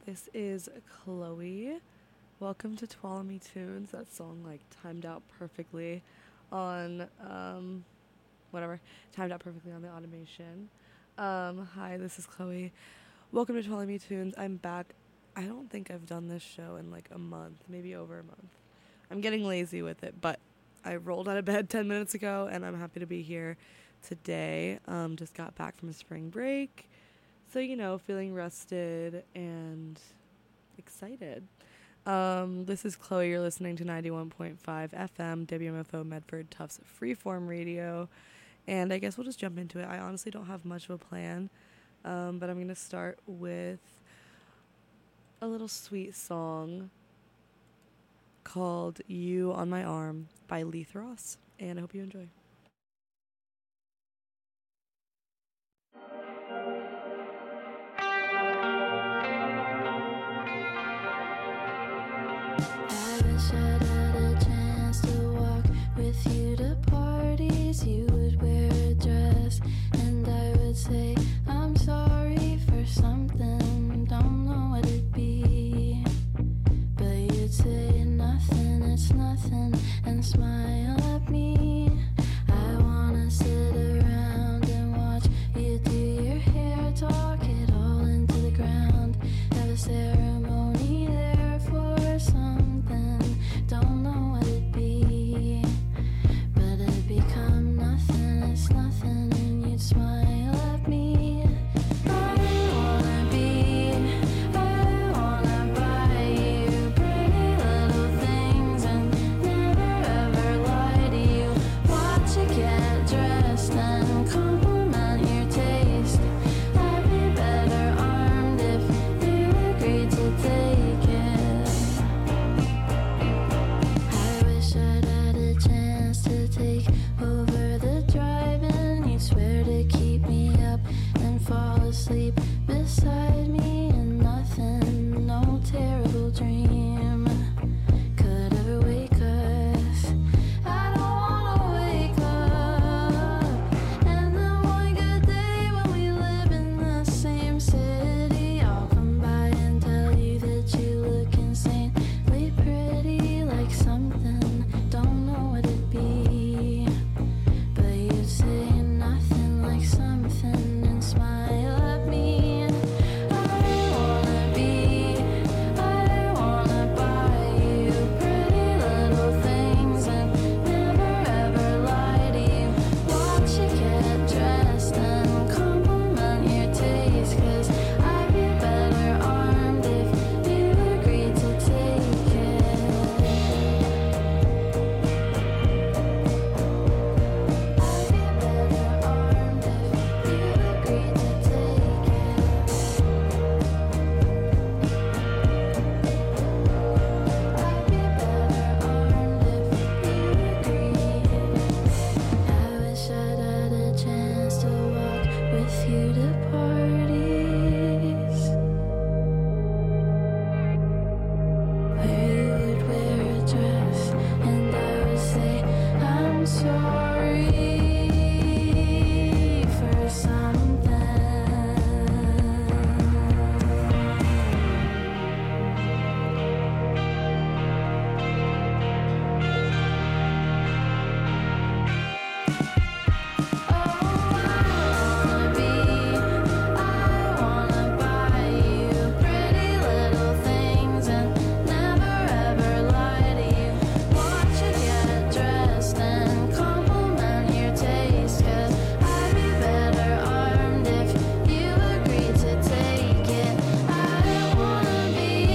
This is Chloe. Welcome to Twala Me Tunes. That song timed out perfectly on whatever. Timed out perfectly on the automation. Hi, this is Chloe. Welcome to Twala Me Tunes. I'm back. I don't think I've done this show in a month, maybe over a month. I'm getting lazy with it, but I rolled out of bed 10 minutes ago and I'm happy to be here today. Just got back from spring break. So, feeling rested and excited. This is Chloe. You're listening to 91.5 FM, WMFO Medford Tufts Freeform Radio. And I guess we'll just jump into it. I honestly don't have much of a plan, but I'm going to start with a little sweet song called You on My Arm by Leith Ross. And I hope you enjoy. I wish I'd had a chance to walk with you to parties. You would wear a dress and I would say I'm sorry for something, don't know what it'd be. But you'd say nothing, it's nothing, and smile at me. I wanna sit around and watch you do your hair, talk it all into the ground, have a ceremony there for something, don't know what it'd be, but it'd become nothing, it's nothing, and you'd smile at me. I wanna buy you pretty little things and never ever lie to you. Watch you get dressed and compliment your taste. I'd be better armed if you agreed to take it. I wish I'd had a chance to take over the driving. You'd swear to keep me up and fall asleep beside me, and nothing, no terrible dream could ever wake us. I don't wanna wake up. And then one good day when we live in the same city, I'll come by and tell you that you look insanely pretty, like something, don't know what it'd be, but you'd say nothing, like something, and smile at me. I wanna buy you pretty little things and never ever lie to you. Watch you get dressed and compliment your taste, 'cause I'd be better armed if you agreed to take it. I'd be better armed if you agreed to take it. I'd be better armed if you agreed. I wish I'd had a chance to walk with you to parties where you would wear a dress and I would say I'm sorry for something. I wanna buy you pretty little things and never ever lie to you. Watch you get dressed and compliment your taste, 'cause I'd be better armed if you agreed to take it. I wanna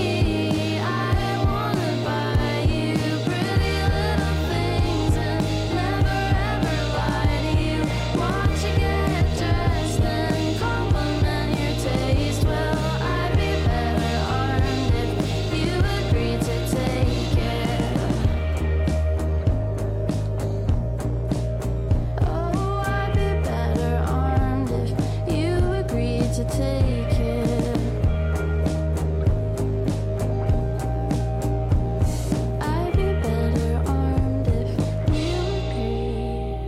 buy you pretty little things and never ever lie to you. Watch you get dressed and compliment your taste. Well, I'd be better armed if you agreed to take it. Oh, I'd be better armed if you agreed to take it. I'd be better armed if you agreed.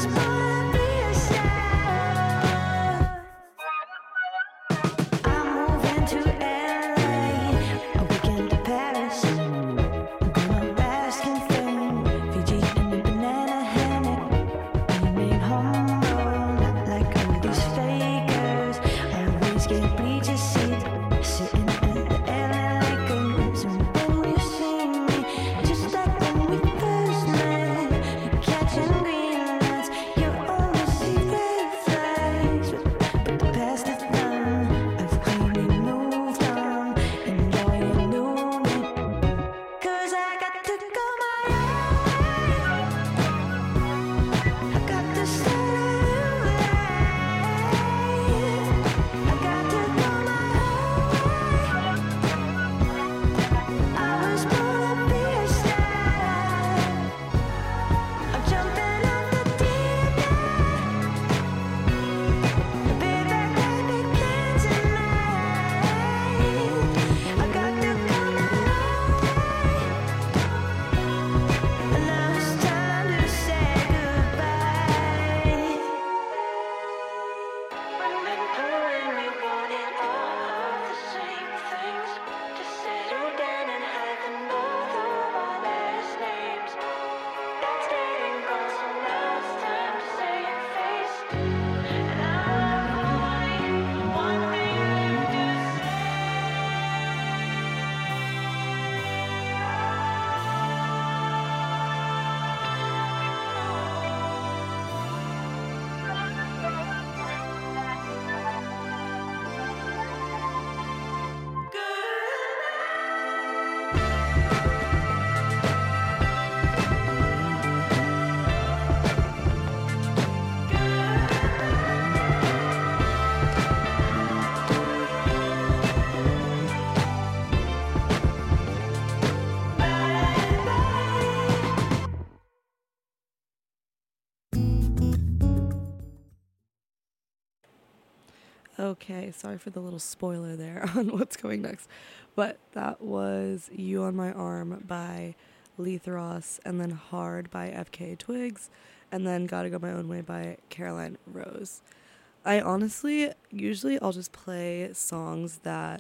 Okay, sorry for the little spoiler there on what's coming next. But that was You on My Arm by Leith Ross, and then Hard by FKA Twigs, and then Gotta Go My Own Way by Caroline Rose. I honestly, usually I'll just play songs that,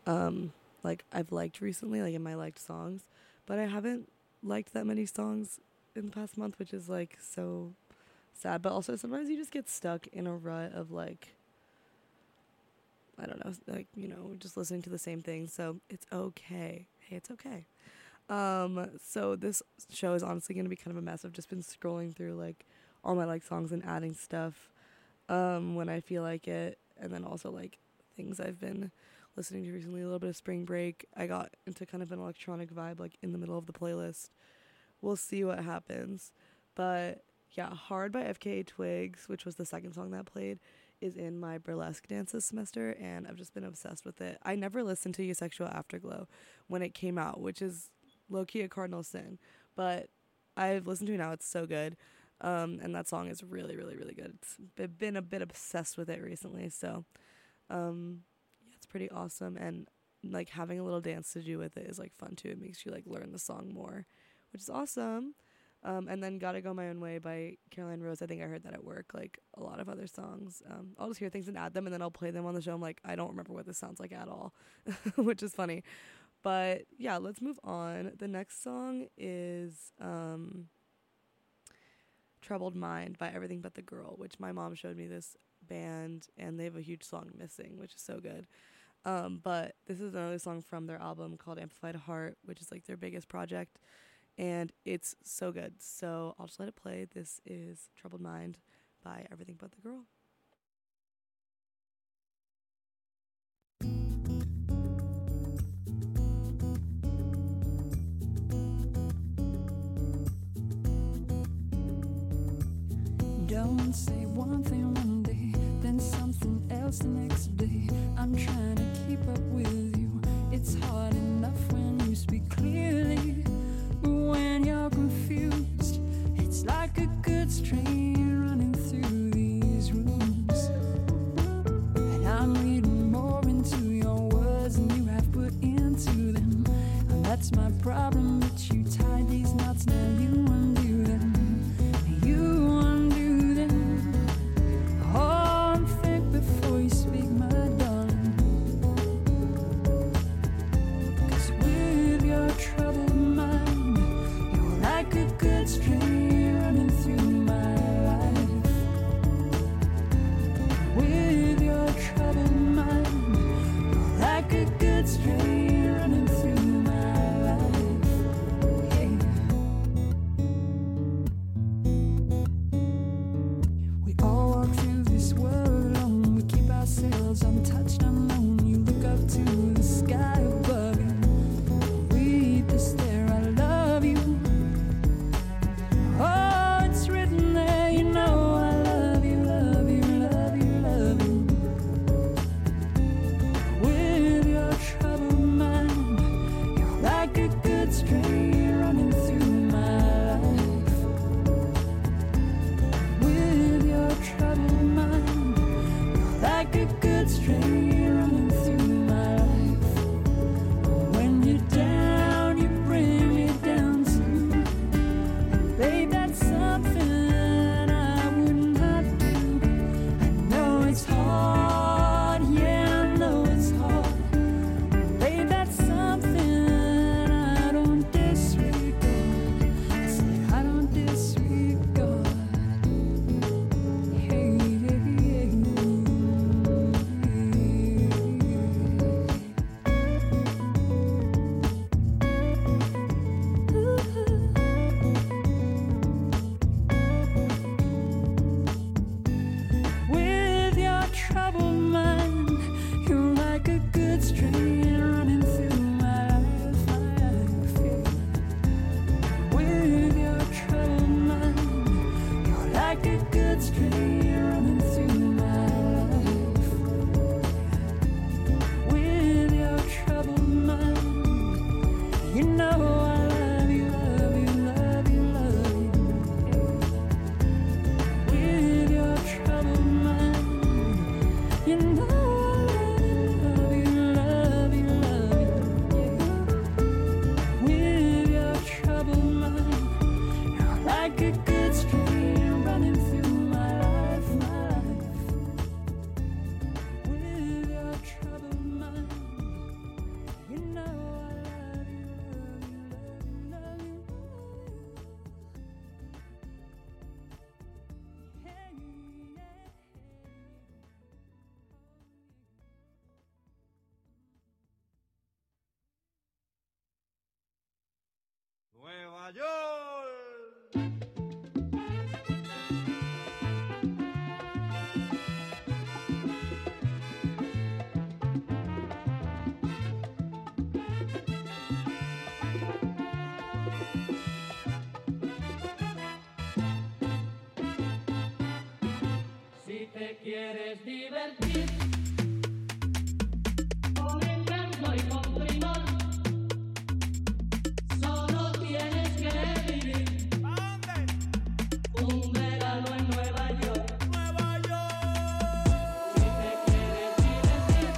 like, I've liked recently, like in my liked songs, but I haven't liked that many songs in the past month, which is, like, so sad. But also sometimes you just get stuck in a rut of, like, I don't know, like, you know, just listening to the same thing, so it's okay. Hey, it's okay. So this show is honestly going to be kind of a mess. I've just been scrolling through, like, all my, like, songs and adding stuff, when I feel like it, and then also, like, things I've been listening to recently, a little bit of Spring Break. I got into kind of an electronic vibe, like, in the middle of the playlist. We'll see what happens, but, yeah, Hard by FKA Twigs, which was the second song that played, is in my burlesque dance this semester, and I've just been obsessed with it. I never listened to Asexual Afterglow when it came out, which is low-key a cardinal sin, but I've listened to it now. It's so good, and that song is really, really, really good. I've been a bit obsessed with it recently, so yeah, it's pretty awesome, and, like, having a little dance to do with it is, like, fun too. It makes you, like, learn the song more, which is awesome. And then Gotta Go My Own Way by Caroline Rose. I think I heard that at work, like a lot of other songs. I'll just hear things and add them, and then I'll play them on the show. I'm like, I don't remember what this sounds like at all, which is funny. But yeah, let's move on. The next song is Troubled Mind by Everything But the Girl, which my mom showed me this band, and they have a huge song, Missing, which is so good. But this is another song from their album called Amplified Heart, which is, like, their biggest project. And it's so good. So I'll just let it play. This is Troubled Mind by Everything But the Girl. Don't say one thing one day, then something else the next day. I'm trying to keep up with you. It's hard enough when you speak clearly. When you're confused, it's like a good stream running through these rooms. And I'm reading more into your words than you have put into them. And that's my problem, but you tied these knots, now you undo them. You undo good stream running through my life. With your troubled mind, you know I love you, love you, love you, love you. With your troubled mind, you know I love you, love you, love you. With your troubled mind, you're like a good stream running through my life, my life. With your troubled mind, you know I love you, love you, love you, love you, love you. Hey, yeah. Nueva York. Si te quieres divertir con encanto y con primor, solo tienes que vivir un verano en Nueva York. Nueva York. Si te quieres divertir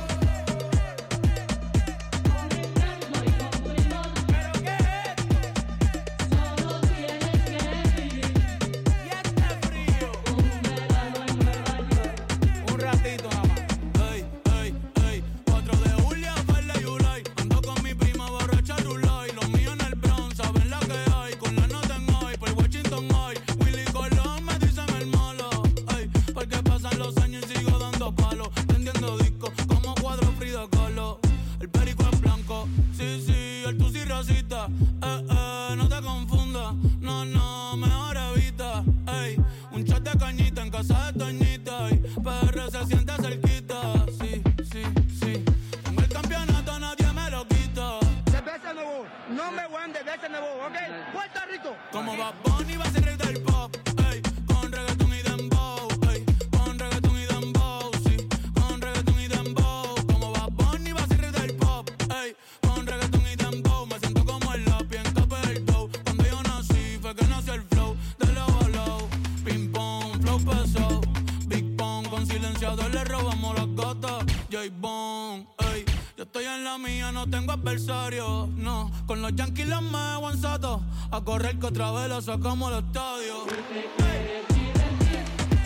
con encanto y con primor, ¿Pero qué es? solo tienes que vivir Y este frío. un verano en Nueva York. Un ratito nada más. Ey, ey, ey, 4 de julio, Farley y Ulay. Ando con mi prima borracha Rulay. Los míos en el Bronx, saben la que hay. Con la nota en hoy, por Washington hoy. Willy Colón me dicen el malo. Ey, porque pasan los años y sigo dando palos. Vendiendo discos como cuadro Frida Kahlo. El perico es blanco, sí, sí, el tusi rosita. No te confundas, no, no, mejor evita. Ey, un shot de cañita en casa de Toñita. Y PR se siente cerquita, sí, sí, sí. Tengo el campeonato, nadie me lo quita. Cerveza Nuevo, no me voy de cerveza Nuevo, ¿ok? Puerto Rico. Como Bad Bunny va a ser rey del pop, ey, con reggaeton y dembow, ey, con reggaeton y dembow, sí, con reggaeton y dembow. Como Bad Bunny va a ser rey del pop, ey, con reggaeton y dembow. Me siento como el lápiz en capa del dough. Cuando yo nací fue que nació el flow de low a low. Ping pong, flow pesado, Big Pong, con silenciador le robamos las gatas. J-Bone, ey, yo estoy en la mía, no tengo adversario, no. Con los Yankees los me guanzato, a correr que otra vez la sacamos al estadio. Si te quieres divertir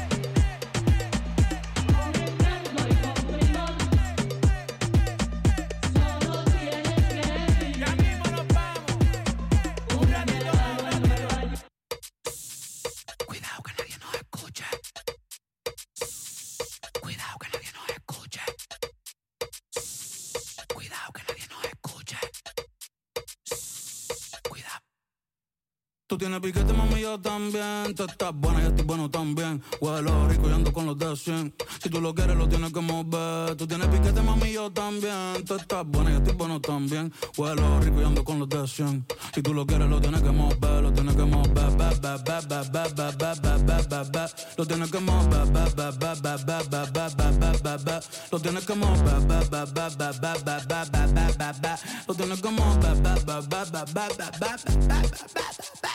con encanto y con primor, solo tienes que vivir Ya mismo nos vamos. un verano en Nueva York. Cuidado que nadie nos escuche. Cuidado que nadie nos escuche. Cuidado que nadie nos escuche. Cuidado. Tú tienes piquete, mami, yo también. Tú estás buena, yo estoy bueno también. Huelo rico y ando con los de 100. Si tú lo quieres, lo tienes que mover. Tú tienes piquete, mami, yo también. Tú estás buena, yo estoy bueno también. Huelo rico y ando con los de 100. Si tú lo quieres, lo tienes que mover. Lo tienes que mover. Ba, ba, ba, ba, ba, ba, ba, ba, ba, ba, ba. Lo tienes que mover. Ba, ba, ba, ba, ba, ba, ba, ba, ba, ba, ba. Lo tienes que mover. Ba, ba, ba, ba, ba, ba, ba, ba, ba, ba, ba. Lo tienes que mover. Ba, ba, ba, ba, ba, ba, ba, ba, ba.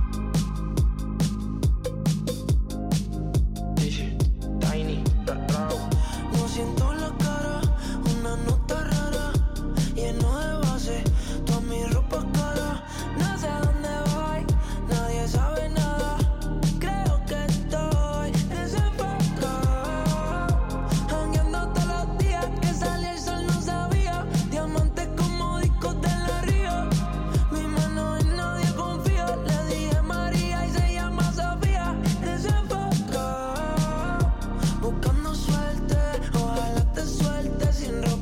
Tiny,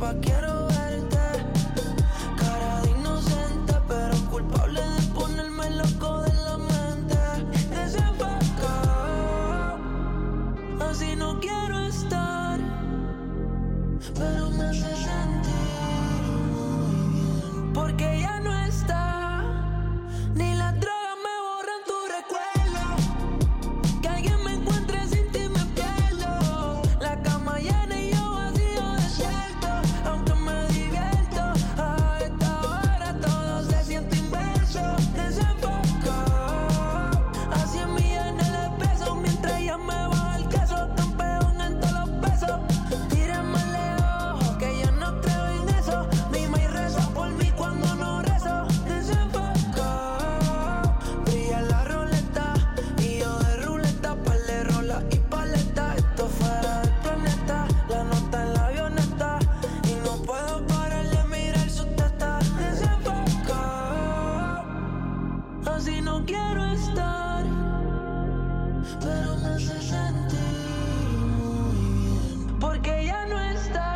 loca, quiero verte. Cara de inocente, pero culpable de ponerme loco de la mente. Desenfocado, así no quiero estar, pero me hace sentir muy bien. Porque ya no está, ni las drogas me borran tu recuerdo. Que alguien me encuentre sin ti me pierdo. La cama llena y yo vacío desierto. Aunque me divierto, a esta hora todo se siente inverso. Desenfocado, a 100 millones de pesos. Mientras ella me baja el queso, campeón en todos los besos. Tírenme lejos, que yo no creo en eso. Mi maíz reza por mí cuando no rezo. Desenfocado, brilla la roleta y yo de ruleta, par de rola y paleta. Esto fuera del planeta, la nota en la avioneta y no puedo parar de mirar su teta. Desenfocado, así no quiero estar, pero me hace sentir muy bien. Porque ya no está.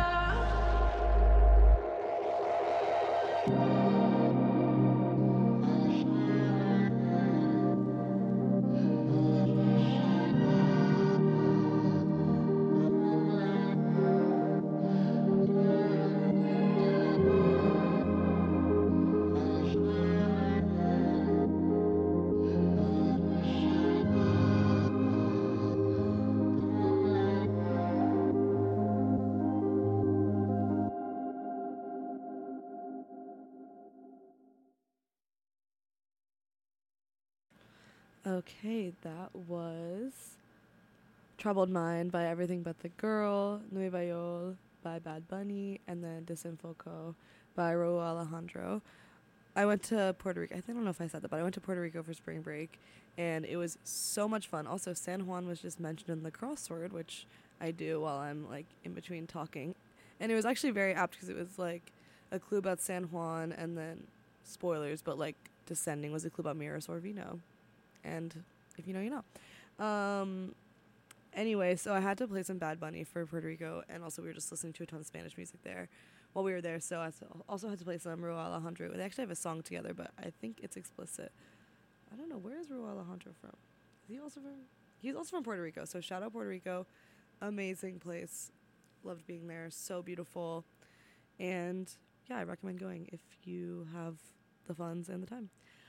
Okay, that was Troubled Mind by Everything But the Girl, Nueva York by Bad Bunny, and then Desenfoco by Raúl Alejandro. I went to Puerto Rico. I don't know if I said that, but I went to Puerto Rico for spring break, and it was so much fun. Also, San Juan was just mentioned in the crossword, which I do while I'm like in between talking. And it was actually very apt because it was like a clue about San Juan, and then spoilers, but like Descending was a clue about Mira Sorvino. And if you know, you know. Anyway, so I had to play some Bad Bunny for Puerto Rico, and also we were just listening to a ton of Spanish music there while we were there. So I also had to play some Raúl Alejandro. They actually have a song together, but I think it's explicit. I don't know, where is Raúl Alejandro from? Is he also from? He's also from Puerto Rico. So shout out Puerto Rico, amazing place. Loved being there, so beautiful, and yeah, I recommend going if you have the funds and the time.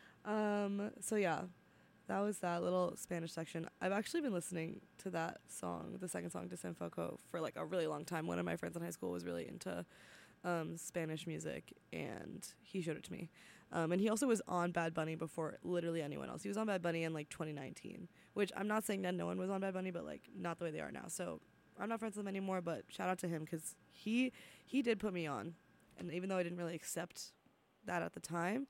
So yeah. That was that little Spanish section. I've actually been listening to that song, the second song, Desenfoco, for like a really long time. One of my friends in high school was really into Spanish music, and he showed it to me. And he also was on Bad Bunny before literally anyone else. He was on Bad Bunny in like 2019, which I'm not saying that no one was on Bad Bunny, but like not the way they are now. So I'm not friends with him anymore, but shout out to him because he did put me on. And even though I didn't really accept that at the time,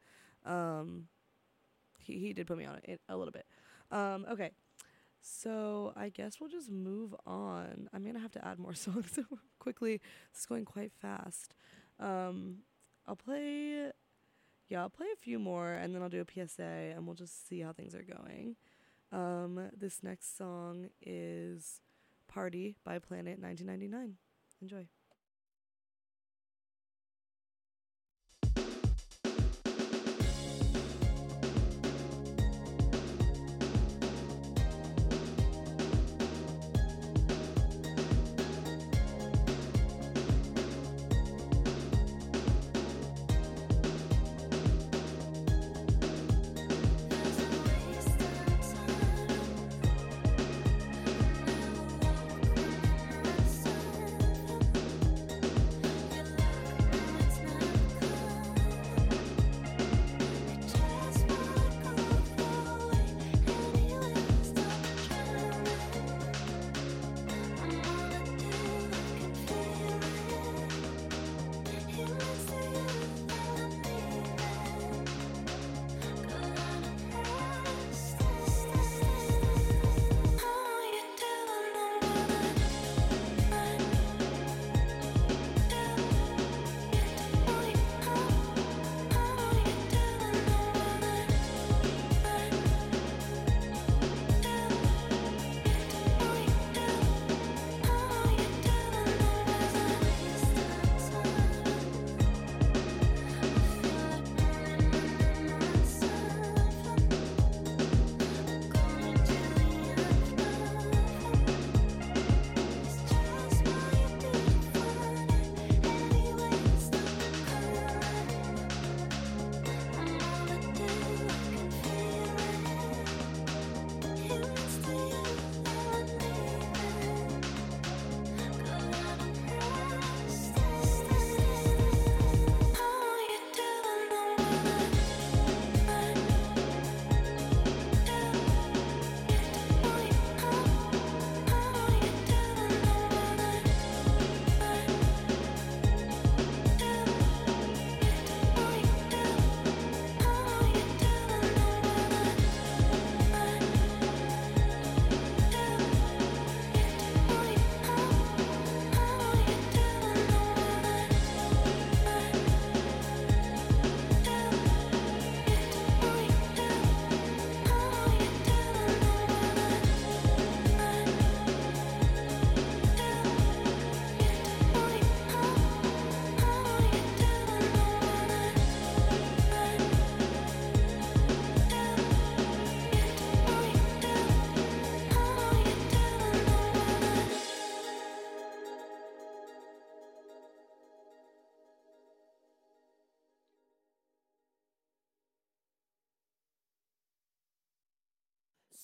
he did put me on it a little bit. Okay, so I guess we'll just move on. I'm going to have to add more songs quickly. This is going quite fast. I'll play a few more, and then I'll do a PSA, and we'll just see how things are going. This next song is Party by Planet 1999. Enjoy.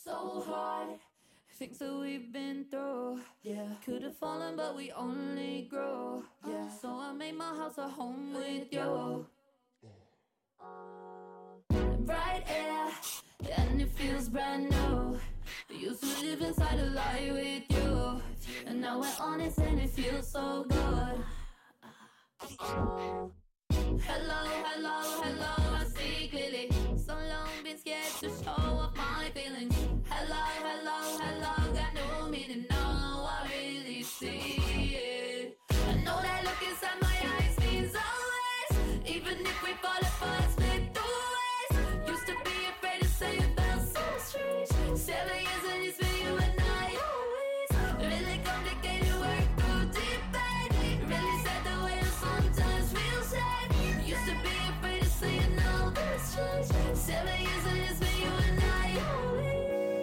so hard. Things that we've been through, yeah. Could have fallen, but we only grow, yeah. So I made my house a home with you. Bright air, and it feels brand new. We used to live inside a lie with you, and now we're honest and it feels so good. Hello, hello, hello, I see clearly. So long been scared to show off my feelings. Hello, hello, hello, got no meaning, now I really see it. I know that look inside my eyes means always. Even if we fall apart, split the ways. Used to be afraid to say it felt so strange. 7 years and it's been you and I always. Really complicated work through debate. Really sad the way I sometimes feel sad. Used to be afraid to say it, now that's changed. 7 years and it's been you and I always.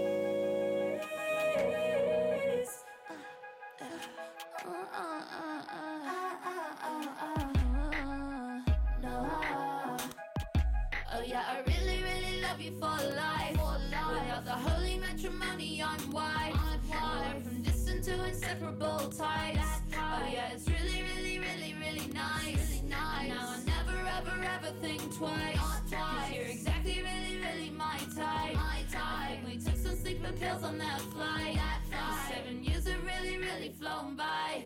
Oh yeah, I really, really love you for life. Without the holy matrimony on white. We're from distant to inseparable ties. Oh yeah, it's really, really, really, really nice. Now I never, ever, ever think twice. 'Cause you're exactly, really, really my type. I think we took some sleeping pills on that flight. 7 years have really, really flown by.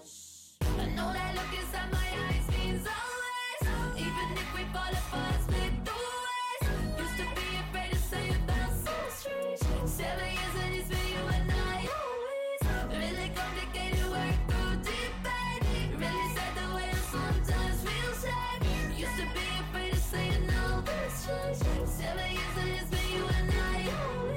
I know that look inside my eyes means always. Even if we fall apart, split the ways. Used to be afraid to say it felt so strange. 7 years and it's been you and I always. Really complicated work through debate. Really sad the way I sometimes feel sad. Used to be afraid to say it, now that's changed. 7 years and it's been you and I always.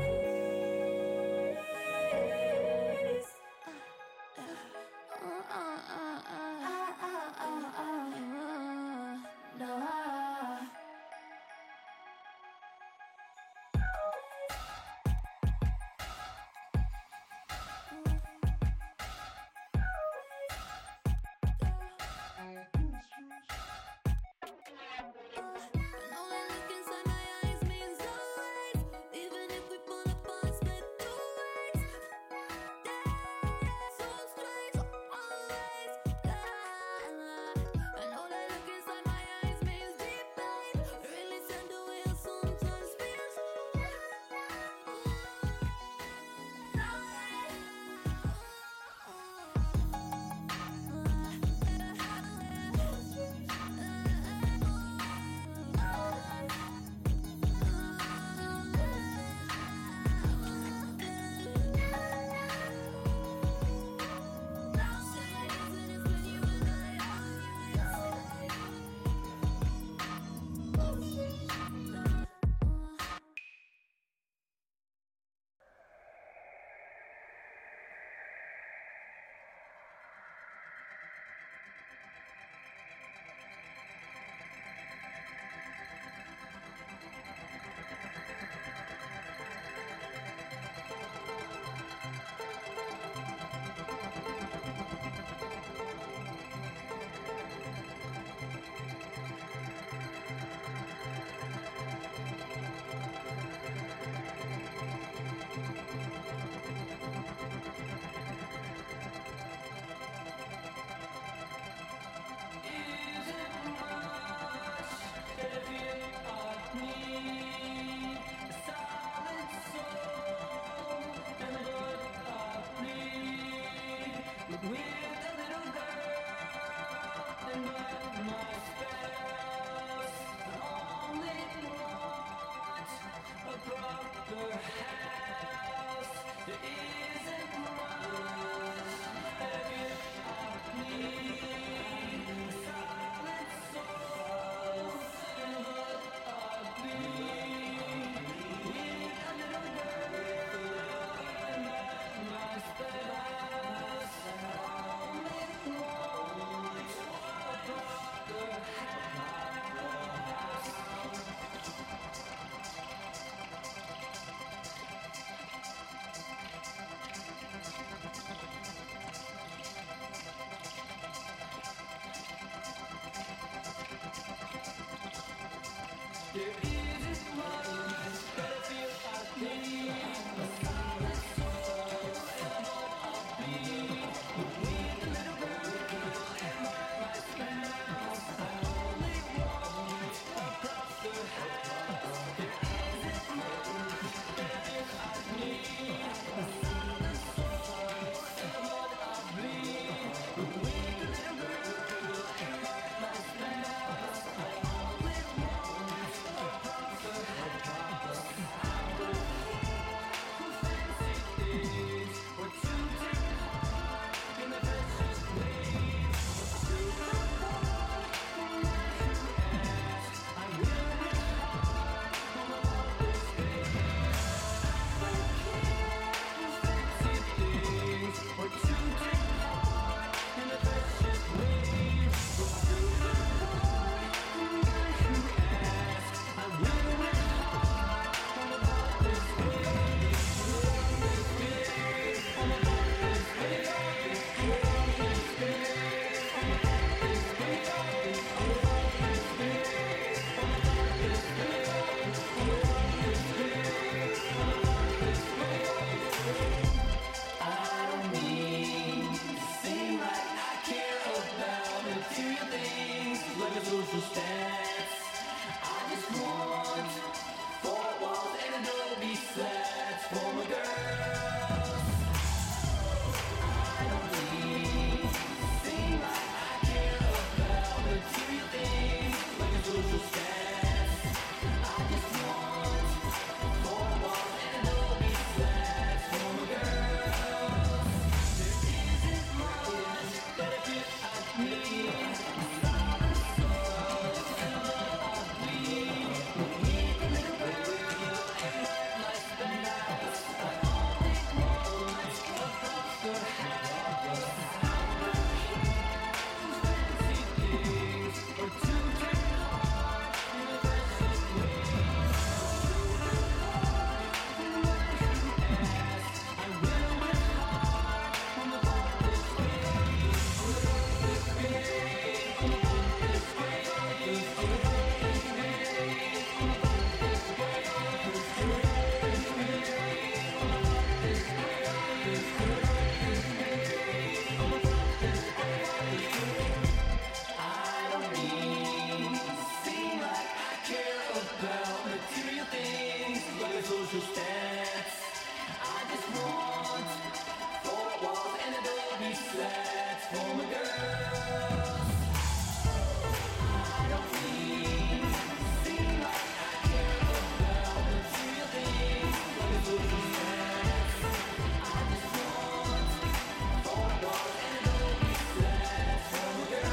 There isn't much that I feel I need. social stats. I just want 4 walls and Adobe slats for my girls. I don't need seem like I care about material things like a social stats. I just want 4 walls and Adobe slats for my girls. There isn't much benefit I need. Seem like I care about material things like a social stats. I just want 4 walls and Adobe slats for my girls. I don't need seem like I care about material things like a social stats. I just want 4 walls and Adobe slats for my girls.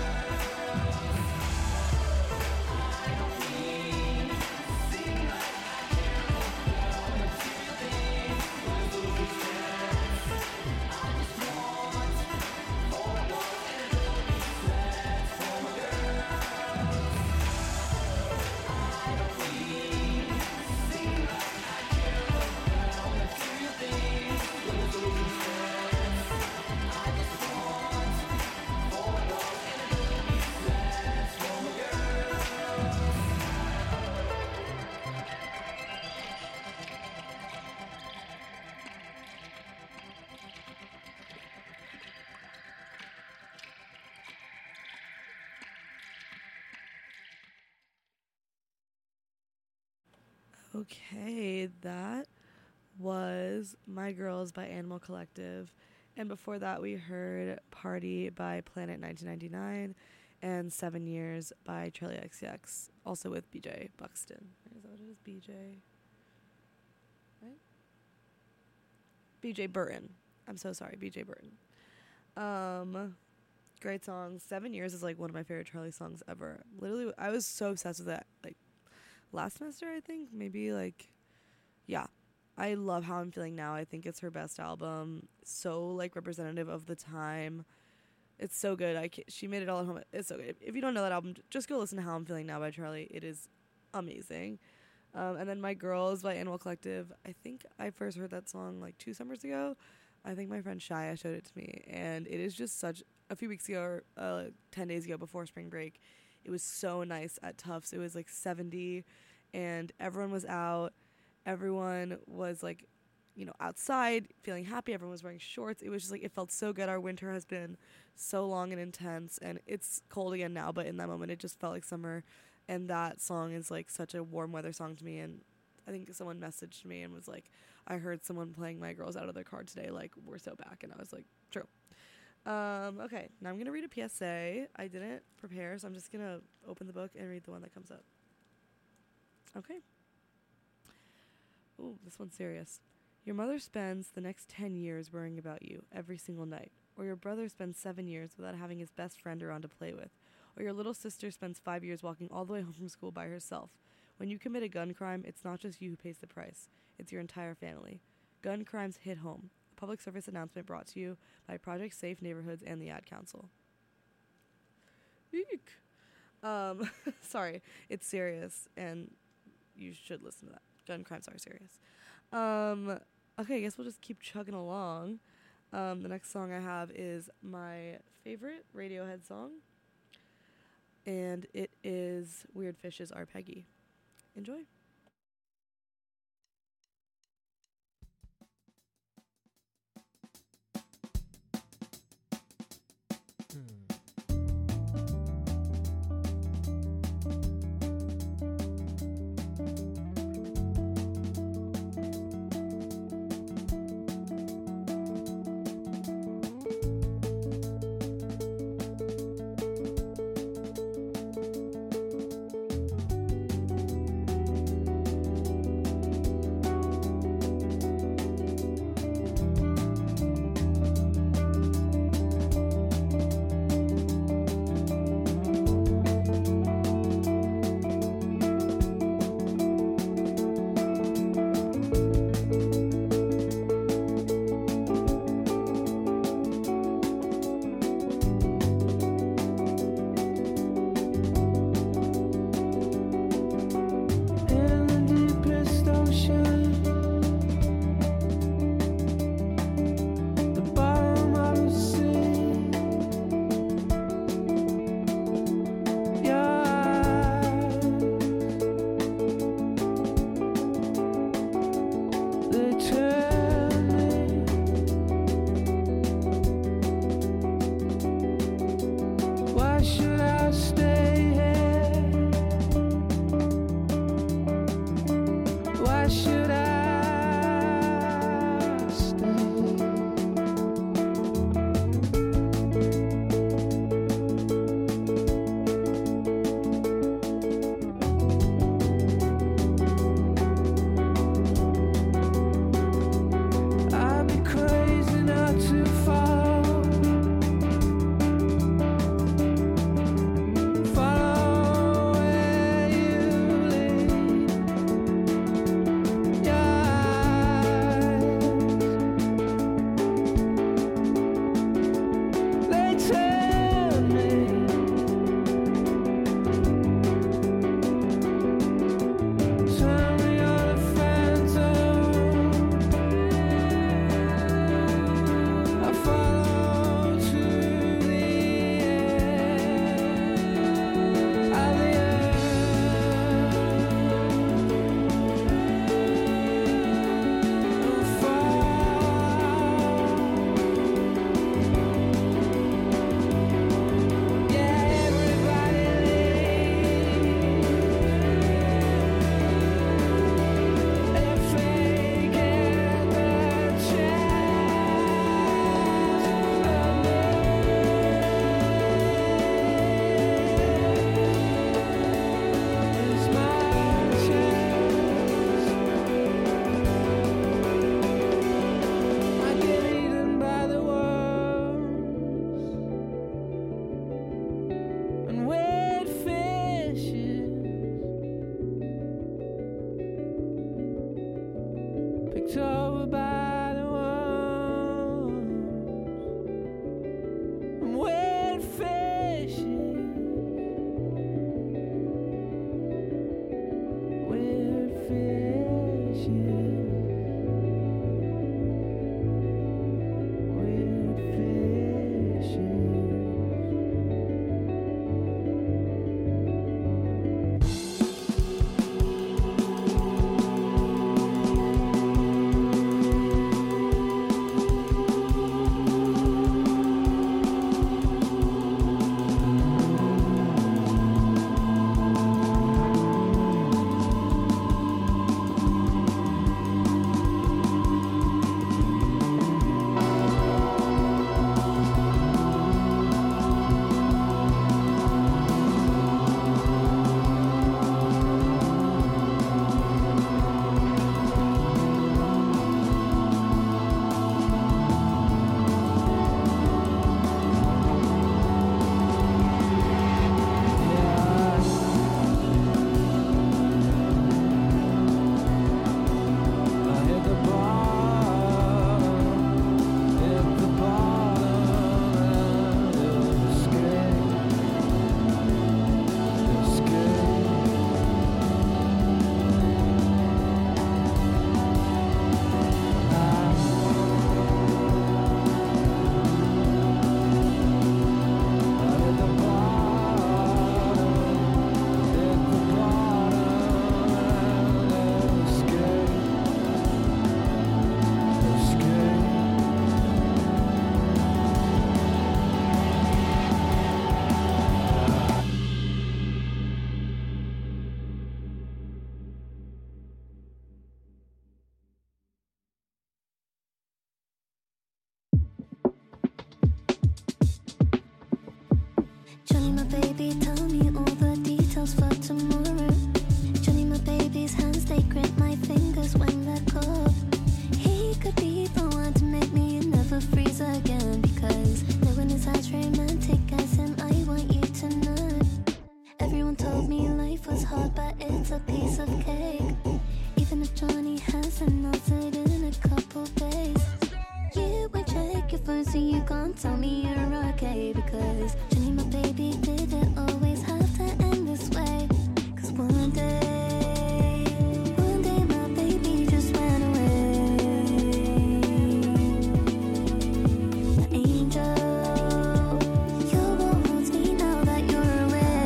Okay, that was My Girls by Animal Collective. And before that, we heard Party by Planet 1999 and 7 Years by Charlie XCX, also with BJ Buxton. Is that what it is? BJ? Right? BJ Burton. I'm so sorry, BJ Burton. Great song. 7 Years is like one of my favorite Charlie songs ever. Literally, I was so obsessed with that, like, last semester, I think. Maybe, like, yeah. I love How I'm Feeling Now. I think it's her best album. So, like, representative of the time. It's so good. She made it all at home. It's so good. If you don't know that album, just go listen to How I'm Feeling Now by Charlie. It is amazing. And then My Girls by Animal Collective. I think I first heard that song, like, 2 summers ago. I think my friend Shia showed it to me. And it is just such... A few weeks ago, or 10 days ago before spring break, it was so nice at Tufts. It was, like, 70, and everyone was out. Everyone was, like, you know, outside, feeling happy. Everyone was wearing shorts. It was just, like, it felt so good. Our winter has been so long and intense, and it's cold again now, but in that moment, it just felt like summer. And that song is, like, such a warm weather song to me. And I think someone messaged me and was like, I heard someone playing My Girls out of their car today. Like, we're so back. And I was like, true. Okay, now I'm going to read a PSA. I didn't prepare, so I'm just going to open the book and read the one that comes up. Okay. Ooh, this one's serious. Your mother spends the next 10 years worrying about you every single night. Or your brother spends 7 years without having his best friend around to play with. Or your little sister spends 5 years walking all the way home from school by herself. When you commit a gun crime, it's not just you who pays the price. It's your entire family. Gun crimes hit home. A public service announcement brought to you by Project Safe Neighborhoods and the Ad Council. Eek. Sorry, it's serious, and you should listen to that. Gun crimes are serious. Okay, I guess we'll just keep chugging along. The next song I have is my favorite Radiohead song, and it is Weird Fish's Our Peggy. Enjoy. Everyone told me life was hard, but it's a piece of cake. Even if Johnny hasn't melted in a couple days. You would check your phone so you can't tell me you're okay. Because Johnny, my baby, didn't always have to end this way. Cause one day my baby just ran away. The angel, you're what holds me now that you're away.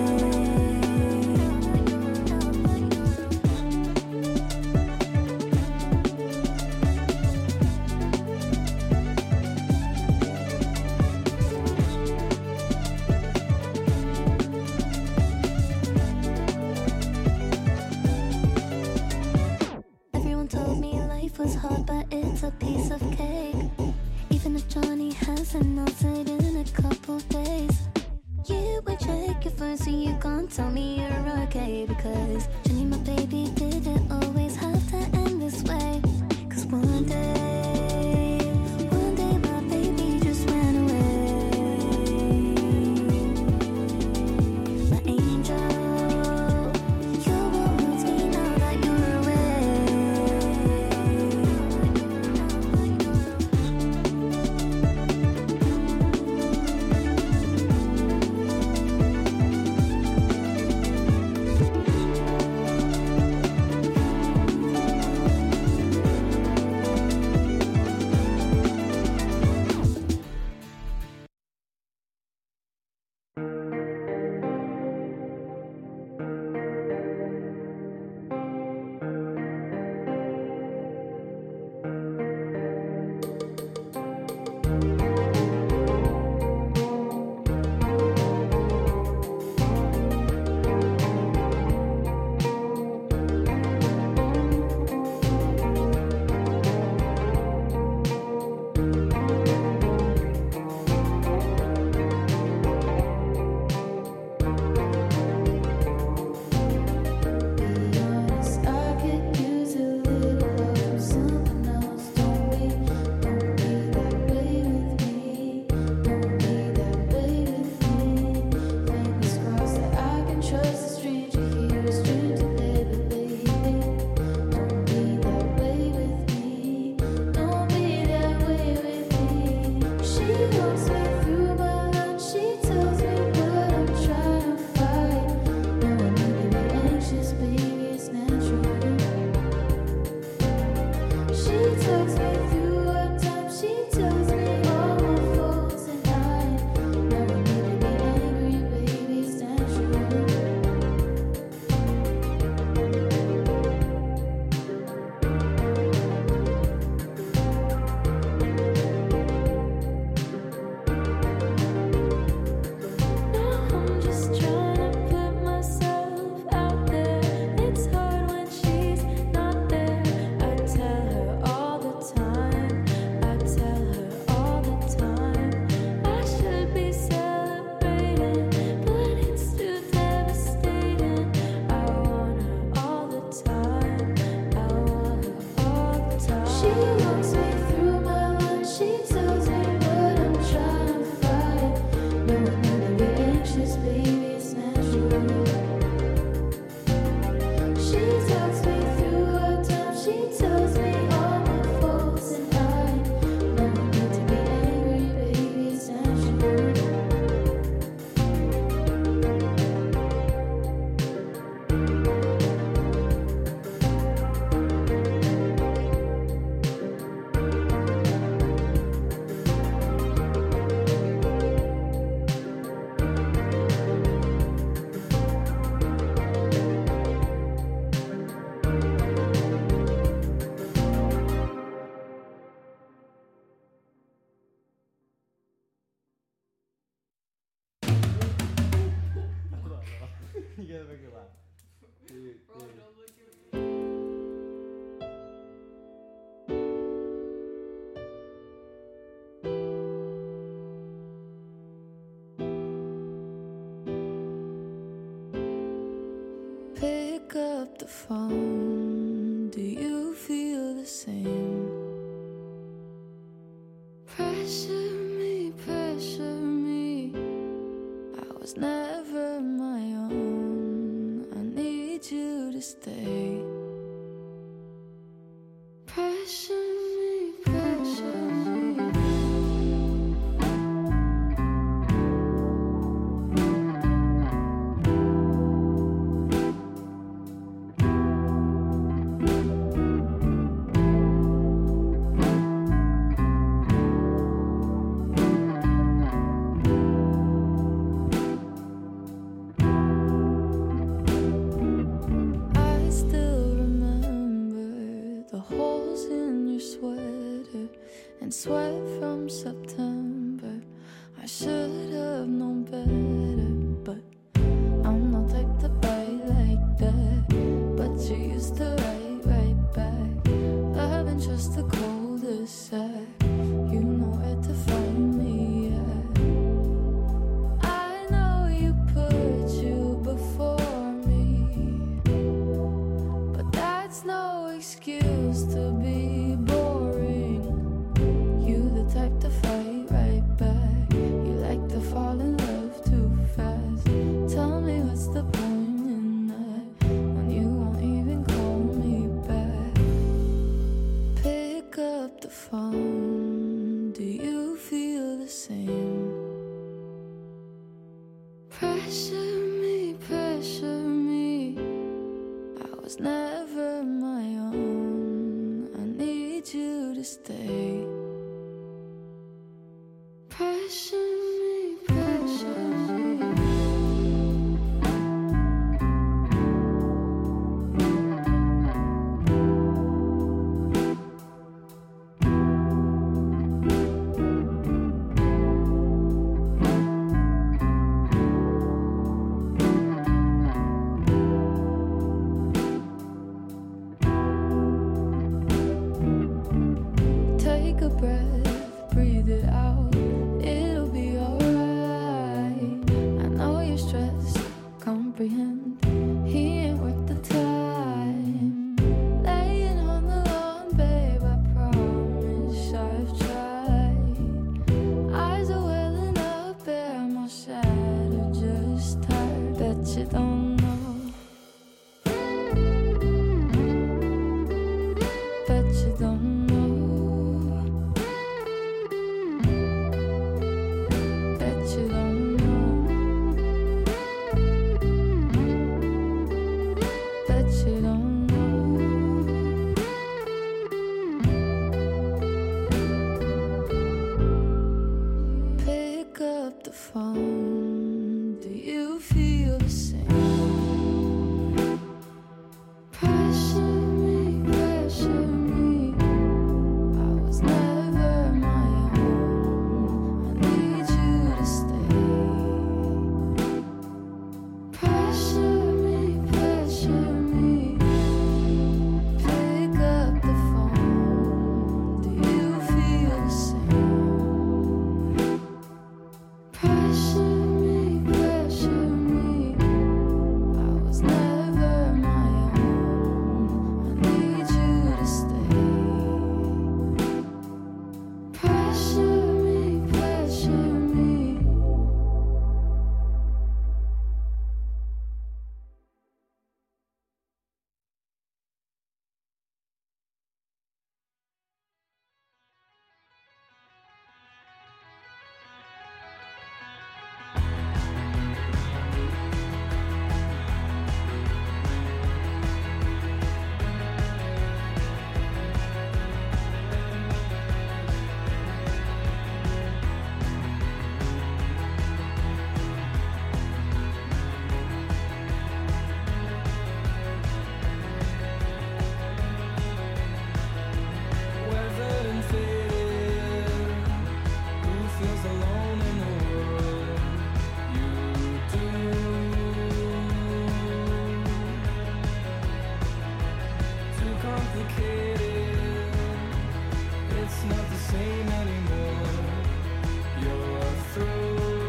Everyone told me life was hard, but it's a piece of cake. Even if Johnny hasn't melted in a couple days. You would check your phone so you can't tell me you're okay. Because Johnny, my baby, didn't always have to end this way. Cause one day my baby just ran away. My angel, you're what holds me now that you're away. Pick up the phone. Do you feel the same? Pressure me. I was never my own. and sweat from September. I should have known better, but I'm not type to bite like that. But you used to write right back. Loving just the coldest sack. You know where to find me at. I know you put you before me, but that's no excuse to be boring. You the type to fight right back. You like to fall in love too fast. Tell me what's the point in that when you won't even call me back. Pick up the phone. Do you feel the same? Pressure me, pressure me. I was never my own. I need you to stay. Pressure me, pressure me. Take a breath, breathe it out. It'll be alright. I know you're stressed, comprehend. He ain't worth the time. Laying on the lawn, babe, I promise I've tried. Eyes are welling up, air more shattered, just tired. Bet you don't know. Bet you don't know. Bet you don't know. Bet you don't know. Pick up the phone. Do you feel the same? Pressure me, pressure me. I was never my own. I need you to stay. Pressure me, pressure me. Pick up the phone. Do you feel the same? Pressure me, pressure me. I was never my own. I need you to stay. Pressure me, pressure me. Weathered and faded, who feels alone in the world? You do. Too complicated, it's not the same anymore. You're through.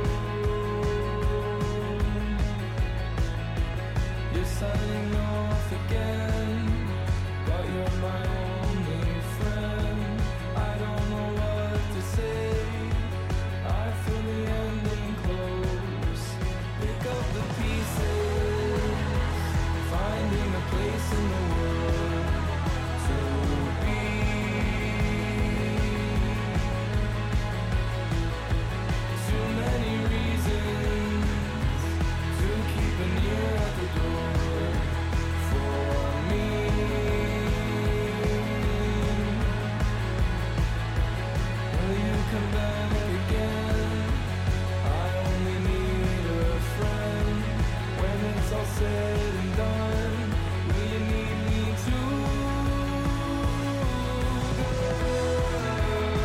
You're signing off again, but you're my only friend. I don't know what to say. I feel the ending close. Pick up the pieces, finding a place in the world to be. Too many reasons to keep an ear at the door for me. Will you come back again? I only need a friend. When it's all said and done, will you need me to? Girl?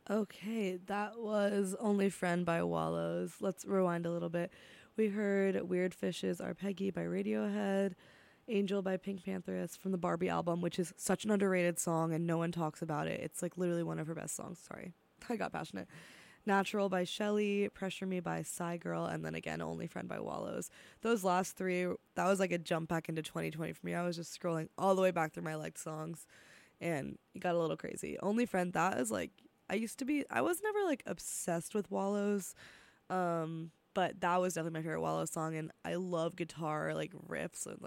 Okay, that was Only Friend by Wallows. Let's rewind a little bit. We heard Weird Fishes Are Peggy by Radiohead, Angel by Pink Panthers from the Barbie album, which is such an underrated song and no one talks about it. It's like literally one of her best songs. Sorry, I got passionate. Natural by Shelly, Pressure Me by Psy Girl, and then again Only Friend by Wallows. Those last three, that was like a jump back into 2020 for me. I was just scrolling all the way back through my liked songs and it got a little crazy. Only Friend, that is like, I was never like obsessed with Wallows, but that was definitely my favorite Wallows song, and I love guitar like riffs and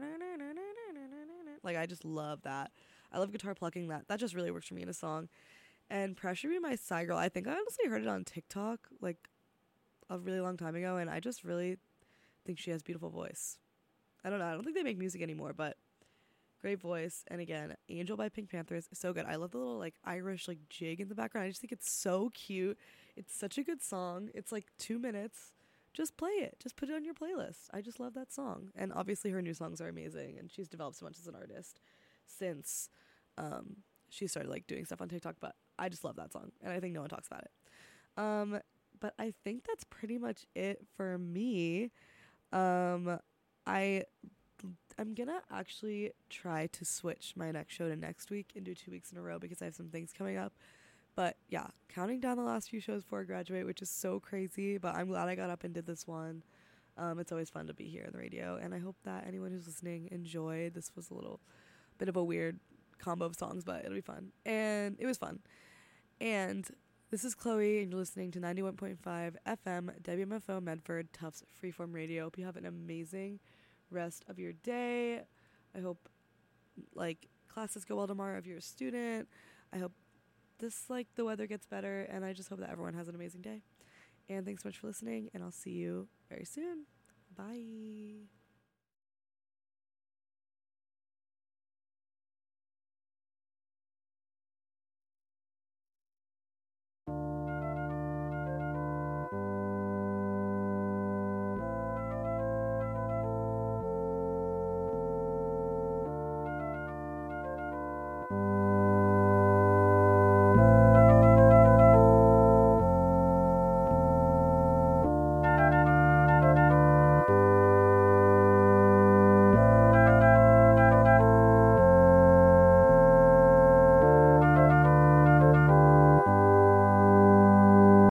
like I just love that. I love guitar plucking. That just really works for me in a song. And Pressure Me by Psy Girl, I think I honestly heard it on TikTok like a really long time ago, and I just really think she has beautiful voice. I don't know. I don't think they make music anymore, but great voice. And again, Angel by Pink Panthers, so good. I love the little like Irish like jig in the background. I just think it's so cute. It's such a good song. It's like 2 minutes. Just play it. Just put it on your playlist. I just love that song. And obviously her new songs are amazing, and she's developed so much as an artist since she started like doing stuff on TikTok, but I just love that song and I think no one talks about it. But I think that's pretty much it for me. I'm gonna actually try to switch my next show to next week and do 2 weeks in a row because I have some things coming up. But yeah, counting down the last few shows before I graduate, which is so crazy, but I'm glad I got up and did this one. It's always fun to be here on the radio, and I hope that anyone who's listening enjoyed. This was a little bit of a weird combo of songs, but it'll be fun. And it was fun. And this is Chloe, and you're listening to 91.5 FM, WMFO Medford, Tufts Freeform Radio. Hope you have an amazing rest of your day. I hope like classes go well tomorrow if you're a student. I hope the weather gets better, and I just hope that everyone has an amazing day. And thanks so much for listening, and I'll see you very soon. Bye.